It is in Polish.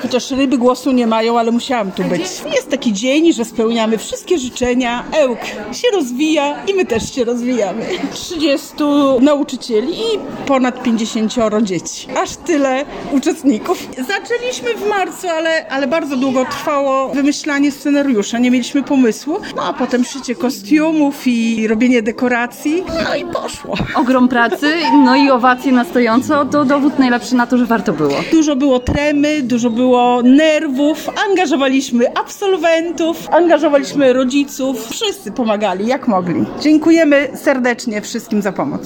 Chociaż ryby głosu nie mają, ale musiałam tu być. Jest taki dzień, że spełniamy wszystkie życzenia. Ełk się rozwija i my też się rozwijamy. 30 nauczycieli i ponad 50 dzieci. Aż tyle uczestników. Zaczęliśmy w marcu, ale bardzo długo trwało wymyślanie scenariusza. Nie mieliśmy pomysłu. No a potem szycie kostiumów i robienie dekoracji. No i poszło. Ogrom pracy, no i owacje na stojąco, to dowód najlepszy na to, że warto było. Dużo było tremy, dużo było nerwów. Angażowaliśmy absolwentów, angażowaliśmy rodziców. Wszyscy pomagali jak mogli. Dziękujemy serdecznie wszystkim za pomoc.